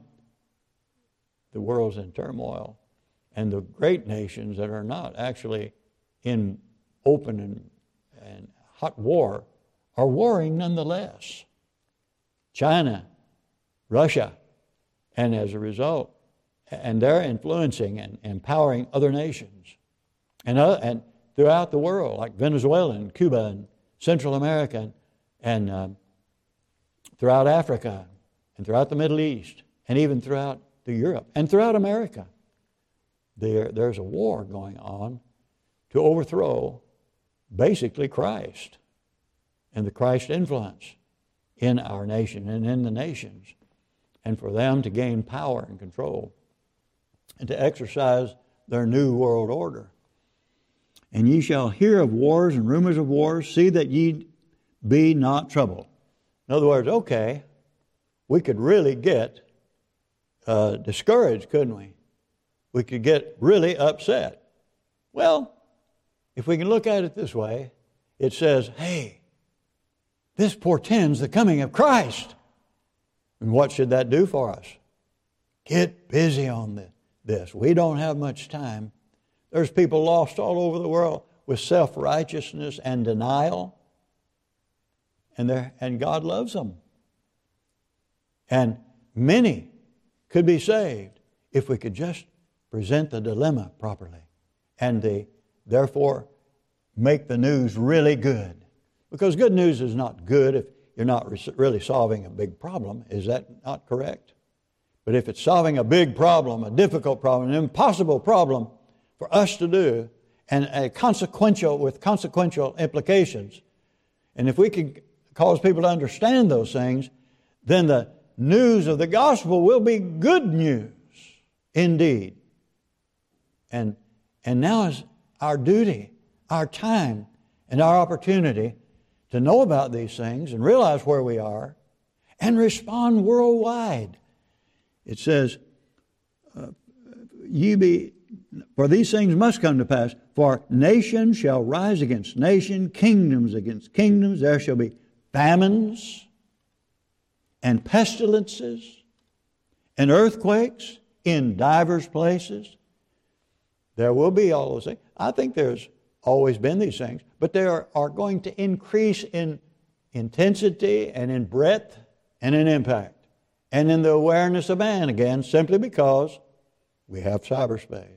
the world's in turmoil. And the great nations that are not actually in open and, and hot war are warring nonetheless. China, Russia, and as a result, and they're influencing and empowering other nations. And, uh, and throughout the world, like Venezuela and Cuba and Central America and, and um, throughout Africa and throughout the Middle East and even throughout the Europe and throughout America. There, there's a war going on to overthrow basically Christ and the Christ influence in our nation and in the nations, and for them to gain power and control and to exercise their new world order. And ye shall hear of wars and rumors of wars, see that ye be not troubled. In other words, okay, we could really get uh, discouraged, couldn't we? We could get really upset. Well, if we can look at it this way, it says, hey, this portends the coming of Christ. And what should that do for us? Get busy on this. We don't have much time. There's people lost all over the world with self-righteousness and denial. And, and God loves them. And many could be saved if we could just present the dilemma properly. And the, therefore make the news really good. Because good news is not good if you're not really solving a big problem. Is that not correct? But if it's solving a big problem, a difficult problem, an impossible problem for us to do, and a consequential with consequential implications, and if we can cause people to understand those things, then the news of the gospel will be good news indeed. And and now is our duty, our time, and our opportunity to know about these things and realize where we are and respond worldwide. It says, uh, ye be, for these things must come to pass, for nation shall rise against nation, kingdoms against kingdoms. There shall be famines and pestilences and earthquakes in divers places. There will be all those things. I think there's always been these things, but they are, are going to increase in intensity and in breadth and in impact and in the awareness of man again, simply because we have cyberspace.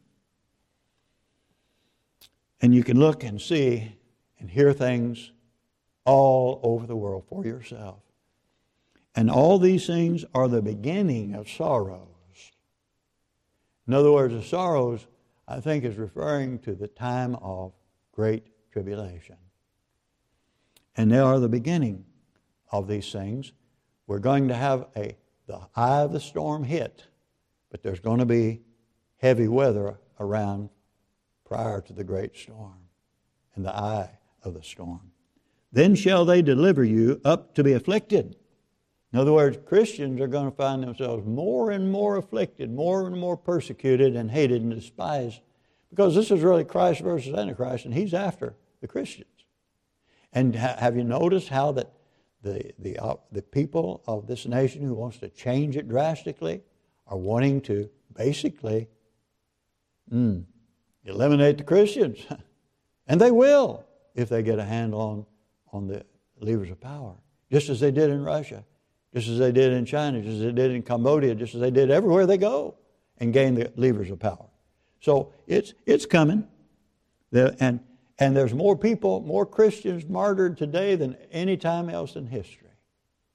And you can look and see and hear things all over the world for yourself. And all these things are the beginning of sorrows. In other words, the sorrows, I think, is referring to the time of great tribulation. And they are the beginning of these things. We're going to have a the eye of the storm hit, but there's going to be heavy weather around prior to the great storm and the eye of the storm. Then shall they deliver you up to be afflicted. In other words, Christians are going to find themselves more and more afflicted, more and more persecuted and hated and despised, because this is really Christ versus Antichrist, and he's after the Christians. And ha- have you noticed how that the the uh, the people of this nation who wants to change it drastically are wanting to basically mm, eliminate the Christians, and they will if they get a handle on on the levers of power, just as they did in Russia. Just as they did in China, just as they did in Cambodia, just as they did everywhere they go and gain the levers of power. So it's it's coming. The, and, and there's more people, more Christians martyred today than any time else in history.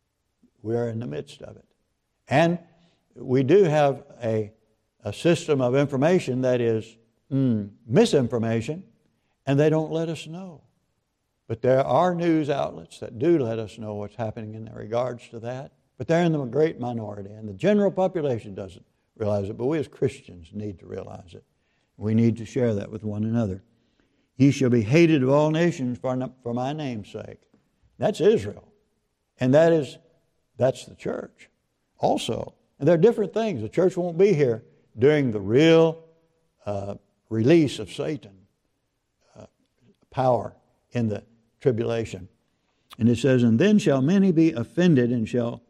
We are in the midst of it. And we do have a, a system of information that is mm, misinformation, and they don't let us know. But there are news outlets that do let us know what's happening in regards to that. But they're in the great minority, and the general population doesn't realize it. But we as Christians need to realize it. We need to share that with one another. Ye shall be hated of all nations for, for my name's sake. That's Israel. And that is, that's the church also. And there are different things. The church won't be here during the real uh, release of Satan uh, power in the tribulation. And it says, and then shall many be offended and shall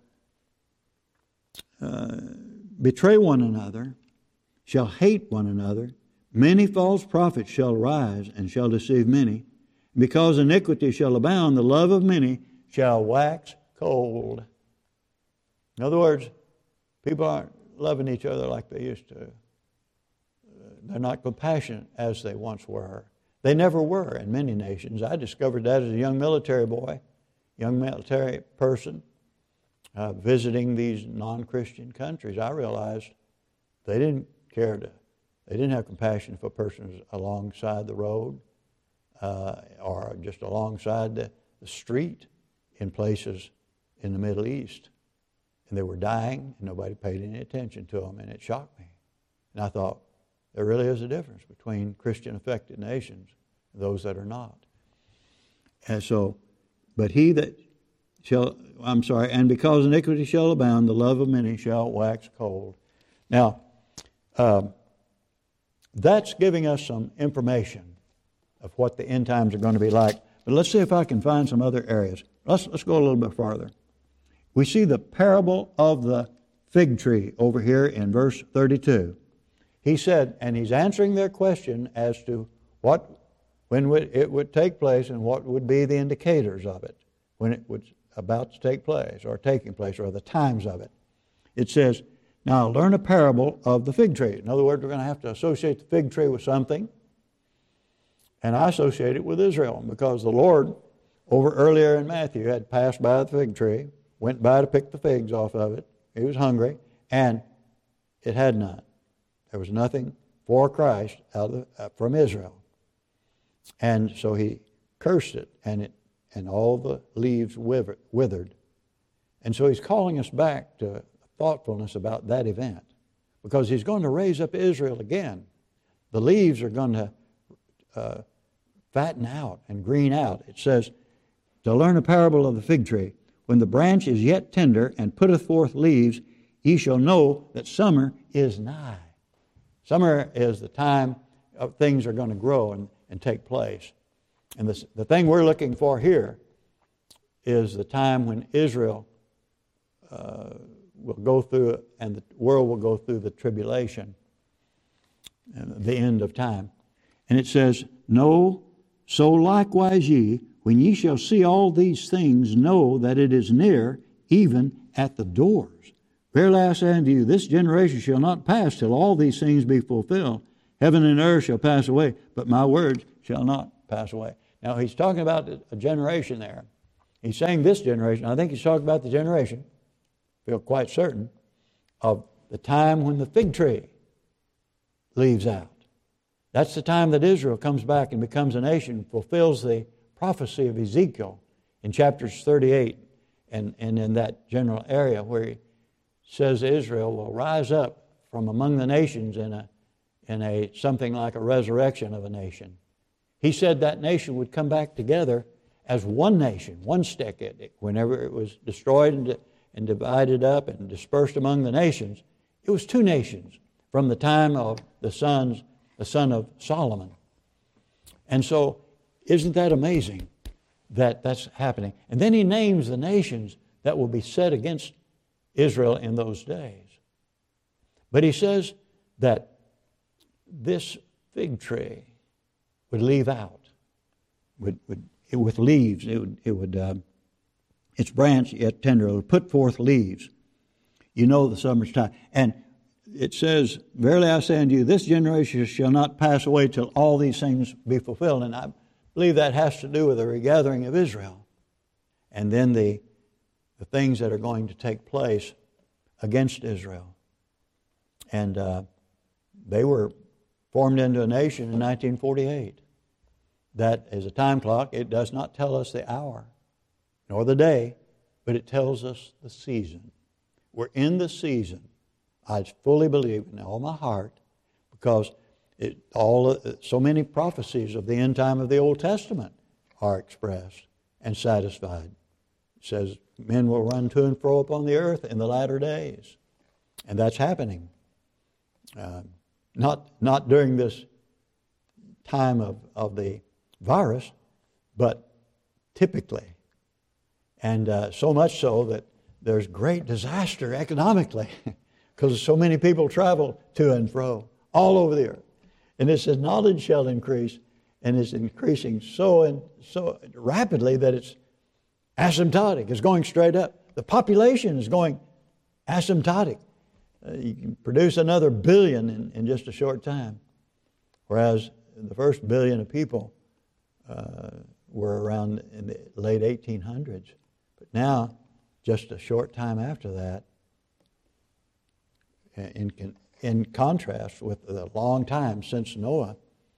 uh, betray one another, shall hate one another. Many false prophets shall rise and shall deceive many. Because iniquity shall abound, the love of many shall wax cold. In other words, people aren't loving each other like they used to. They're not compassionate as they once were. They never were in many nations. I discovered that as a young military boy, young military person, uh, visiting these non-Christian countries. I realized they didn't care to, they didn't have compassion for persons alongside the road uh, or just alongside the, the street in places in the Middle East. And they were dying, and nobody paid any attention to them, and it shocked me. And I thought, there really is a difference between Christian-affected nations and those that are not. And so, but he that shall, I'm sorry, and because iniquity shall abound, the love of many shall wax cold. Now, um, that's giving us some information of what the end times are going to be like. But let's see if I can find some other areas. Let's, let's go a little bit farther. We see the parable of the fig tree over here in verse thirty-two. He said, and he's answering their question as to what, when would it would take place and what would be the indicators of it, when it was about to take place or taking place or the times of it. It says, now learn a parable of the fig tree. In other words, we're going to have to associate the fig tree with something. And I associate it with Israel because the Lord, over earlier in Matthew, had passed by the fig tree, went by to pick the figs off of it. He was hungry, and it had none. There was nothing for Christ out of, uh, from Israel. And so he cursed it, and it and all the leaves withered. And so he's calling us back to thoughtfulness about that event, because he's going to raise up Israel again. The leaves are going to uh, fatten out and green out. It says, to learn a parable of the fig tree, when the branch is yet tender and putteth forth leaves, ye shall know that summer is nigh. Summer is the time of things are going to grow and, and take place. And this, the thing we're looking for here is the time when Israel uh, will go through, and the world will go through the tribulation, and the end of time. And it says, no, so likewise ye, when ye shall see all these things, know that it is near, even at the doors. Verily I say unto you, this generation shall not pass till all these things be fulfilled. Heaven and earth shall pass away, but my words shall not pass away. Now he's talking about a generation there. He's saying this generation. I think he's talking about the generation, I feel quite certain, of the time when the fig tree leaves out. That's the time that Israel comes back and becomes a nation, fulfills the prophecy of Ezekiel in chapters thirty-eight and, and in that general area where he says Israel will rise up from among the nations in a in a something like a resurrection of a nation. He said that nation would come back together as one nation, one stick. It, whenever it was destroyed and, and divided up and dispersed among the nations, it was two nations from the time of the sons, the son of Solomon. And so, isn't that amazing that that's happening? And then he names the nations that will be set against Israel in those days. But he says that this fig tree would leave out, would, would it, with leaves, it would, it would uh, its branch yet tender, it would put forth leaves. You know the summer's time. And it says, verily I say unto you, this generation shall not pass away till all these things be fulfilled. And I believe that has to do with the regathering of Israel. And then the the things that are going to take place against Israel. And uh, they were formed into a nation in nineteen forty-eight. That is a time clock. It does not tell us the hour nor the day, but it tells us the season. We're in the season. I fully believe in all my heart, because it, all so many prophecies of the end time of the Old Testament are expressed and satisfied. It says men will run to and fro upon the earth in the latter days. And that's happening. Uh, not, not during this time of, of the virus, but typically. And uh, so much so that there's great disaster economically because so many people travel to and fro all over the earth. And it says knowledge shall increase, and it's increasing so and so rapidly that it's asymptotic. It's going straight up. The population is going asymptotic. Uh, you can produce another billion in, in just a short time, whereas the first billion of people uh, were around in the late eighteen hundreds. But now, just a short time after that, in, in contrast with the long time since Noah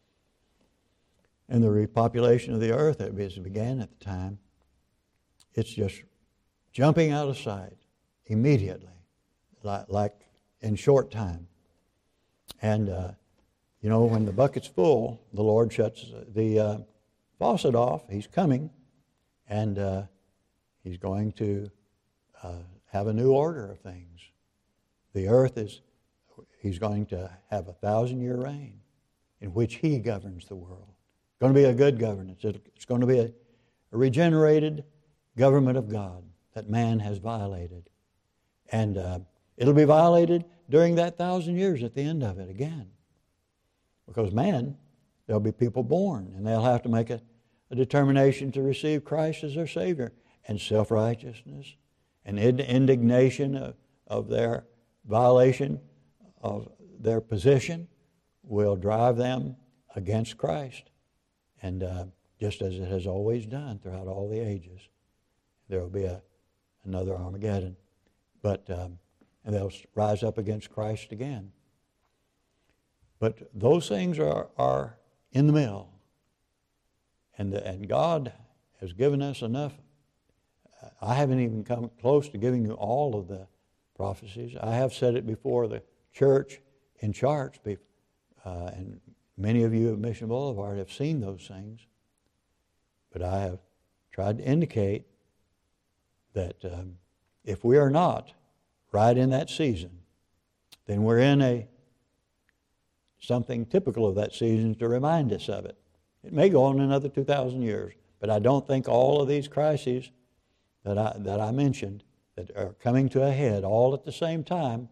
and the repopulation of the earth that began at the time, it's just jumping out of sight immediately, like, like in short time. And, uh, you know, when the bucket's full, the Lord shuts the uh, faucet off. He's coming, and uh, He's going to uh, have a new order of things. The earth is, He's going to have a thousand-year reign in which He governs the world. It's going to be a good governance. It's going to be a, a regenerated government of God that man has violated. And uh, it'll be violated during that thousand years at the end of it again. Because man, there'll be people born, and they'll have to make a, a determination to receive Christ as their Savior. And self-righteousness and indignation of, of their violation of their position will drive them against Christ. And uh, just as it has always done throughout all the ages, there will be a, another Armageddon. But um, and they'll rise up against Christ again. But those things are, are in the middle. And, the, and God has given us enough. I haven't even come close to giving you all of the prophecies. I have said it before the church in charts, uh, and many of you at Mission Boulevard have seen those things. But I have tried to indicate that um, if we are not right in that season, then we're in a something typical of that season to remind us of it. It may go on another two thousand years, but I don't think all of these crises that I, that I mentioned that are coming to a head all at the same time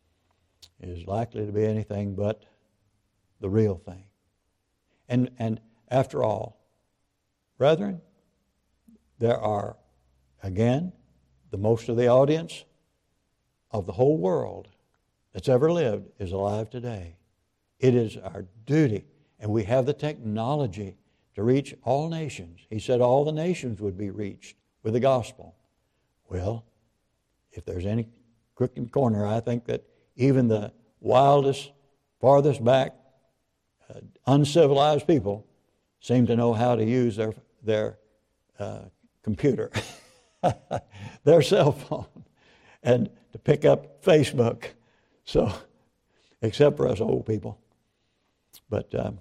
is likely to be anything but the real thing. And, and after all, brethren, there are, again, the most of the audience of the whole world that's ever lived is alive today. It is our duty, and we have the technology to reach all nations. He said all the nations would be reached with the gospel. Well, if there's any crooked corner, I think that even the wildest, farthest back, uh, uncivilized people seem to know how to use their their uh, computer, their cell phone, and to pick up Facebook. So, except for us old people. But um,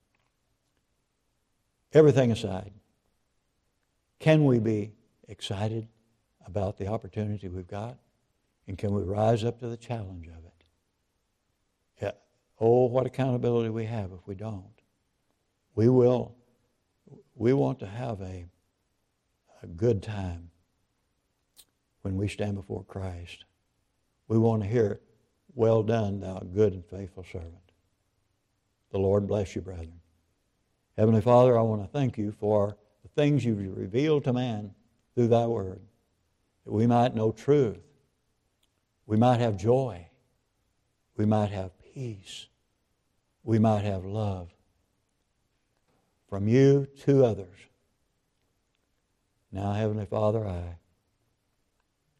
everything aside, can we be excited about the opportunity we've got? And can we rise up to the challenge of it? Yeah. Oh, what accountability we have if we don't. We will, we want to have a, a good time when we stand before Christ. We want to hear, well done, thou good and faithful servant. The Lord bless you, brethren. Heavenly Father, I want to thank you for the things you've revealed to man through thy word, that we might know truth, we might have joy, we might have peace, we might have love from you to others. Now, Heavenly Father, I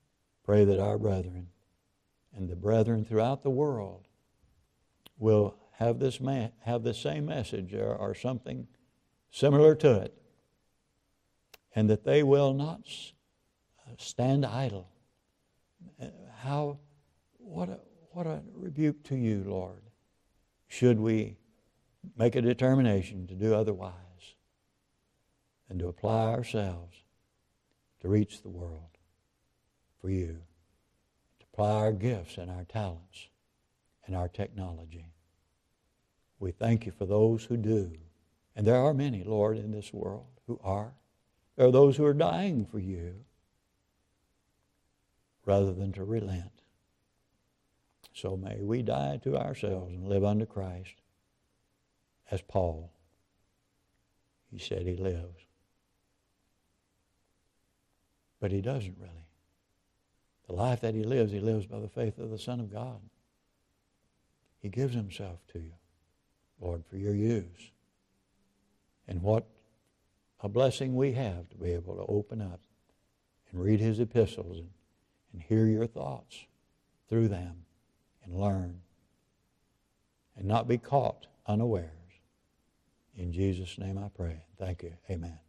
Pray that our brethren and the brethren throughout the world will have this ma- have the same message or, or something similar to it, and that they will not stand idle. How, what a, what a rebuke to you, Lord, should we make a determination to do otherwise and to apply ourselves to reach the world for you, to apply our gifts and our talents and our technology. We thank you for those who do. And there are many, Lord, in this world who are. There are those who are dying for you rather than to relent. So may we die to ourselves and live unto Christ as Paul. He said he lives. But he doesn't really. The life that he lives, he lives by the faith of the Son of God. He gives himself to you, Lord, for your use. And what a blessing we have to be able to open up and read his epistles and, and hear your thoughts through them and learn and not be caught unawares. In Jesus' name I pray. Thank you. Amen.